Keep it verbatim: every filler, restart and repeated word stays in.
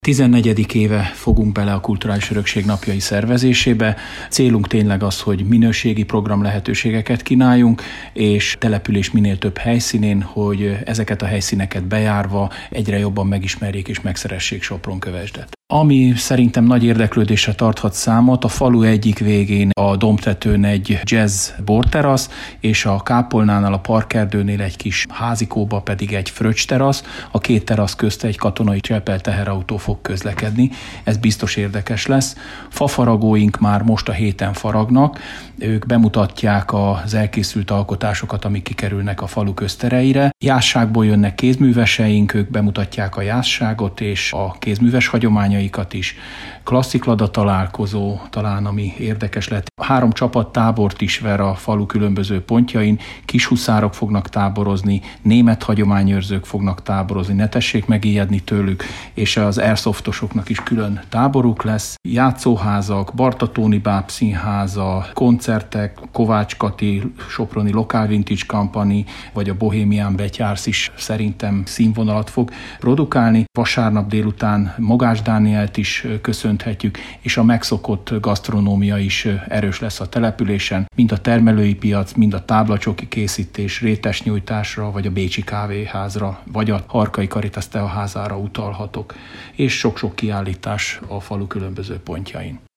tizennegyedik éve fogunk bele a Kulturális Örökség napjai szervezésébe. Célunk tényleg az, hogy minőségi program lehetőségeket kínáljunk, és település minél több helyszínén, hogy ezeket a helyszíneket bejárva egyre jobban megismerjék és megszeressék Sopron-Kövesdet. Ami szerintem nagy érdeklődésre tarthat számot, a falu egyik végén a dombtetőn egy jazz borterasz, és a kápolnánál, a parkerdőnél egy kis házikóba pedig egy fröccsterasz. A két terasz közt egy katonai Csepel teherautó fog közlekedni. Ez biztos érdekes lesz. Fafaragóink már most a héten faragnak. Ők bemutatják az elkészült alkotásokat, amik kikerülnek a falu köztereire. Jászságból jönnek kézműveseink, ők bemutatják a jászságot és a kézműves hagyományaikat is. Klassziklada találkozó talán, ami érdekes lett. Három csapat tábort is ver a falu különböző pontjain. Kishuszárok fognak táborozni, német hagyományőrzők fognak táborozni, ne tessék megijedni tőlük, és az airsoftosoknak is külön táboruk lesz. Játszóházak, Bartatóni bábszínháza, koncertek, Kovács Kati, Soproni Local Vintage Company, vagy a Bohemian Betyársz is szerintem színvonalat fog produkálni. Vasárnap délután Magás Dánielt is köszönhetjük, és a megszokott gasztronómia is erős lesz a településen, mind a termelői piac, mind a táblacsoki készítés, rétesnyújtásra, vagy a Bécsi kávéházra, vagy a Harkai Caritas Teaházára utalhatok, és sok-sok kiállítás a falu különböző pontjain.